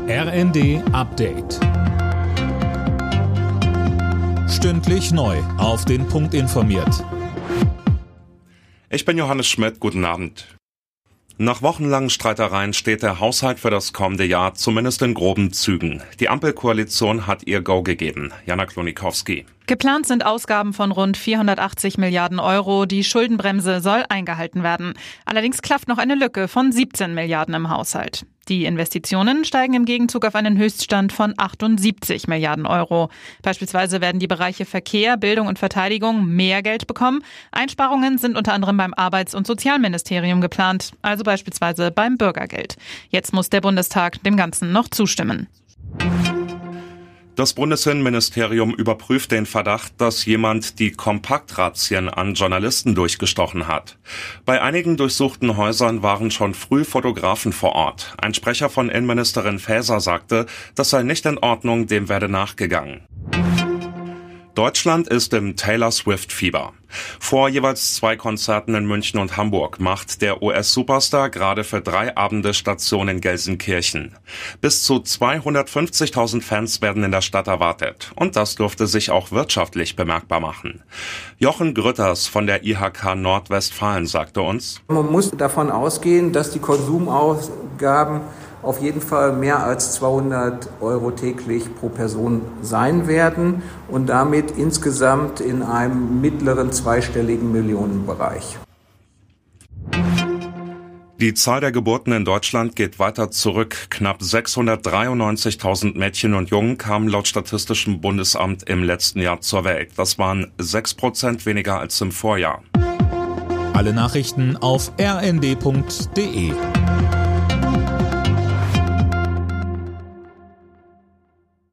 RND Update. Stündlich neu auf den Punkt informiert. Ich bin Johannes Schmidt, guten Abend. Nach wochenlangen Streitereien steht der Haushalt für das kommende Jahr zumindest in groben Zügen. Die Ampelkoalition hat ihr Go gegeben. Jana Klonikowski. Geplant sind Ausgaben von rund 480 Milliarden Euro. Die Schuldenbremse soll eingehalten werden. Allerdings klafft noch eine Lücke von 17 Milliarden im Haushalt. Die Investitionen steigen im Gegenzug auf einen Höchststand von 78 Milliarden Euro. Beispielsweise werden die Bereiche Verkehr, Bildung und Verteidigung mehr Geld bekommen. Einsparungen sind unter anderem beim Arbeits- und Sozialministerium geplant, also beispielsweise beim Bürgergeld. Jetzt muss der Bundestag dem Ganzen noch zustimmen. Das Bundesinnenministerium überprüft den Verdacht, dass jemand die Kompaktrazzien an Journalisten durchgestochen hat. Bei einigen durchsuchten Häusern waren schon früh Fotografen vor Ort. Ein Sprecher von Innenministerin Faeser sagte, das sei nicht in Ordnung, dem werde nachgegangen. Deutschland ist im Taylor Swift-Fieber. Vor jeweils 2 Konzerten in München und Hamburg macht der US-Superstar gerade für 3 Abende Station in Gelsenkirchen. Bis zu 250.000 Fans werden in der Stadt erwartet. Und das dürfte sich auch wirtschaftlich bemerkbar machen. Jochen Grütters von der IHK Nordwestfalen sagte uns: Man muss davon ausgehen, dass die Konsumausgaben auf jeden Fall mehr als 200 Euro täglich pro Person sein werden und damit insgesamt in einem mittleren zweistelligen Millionenbereich. Die Zahl der Geburten in Deutschland geht weiter zurück. Knapp 693.000 Mädchen und Jungen kamen laut Statistischem Bundesamt im letzten Jahr zur Welt. Das waren 6% weniger als im Vorjahr. Alle Nachrichten auf rnd.de.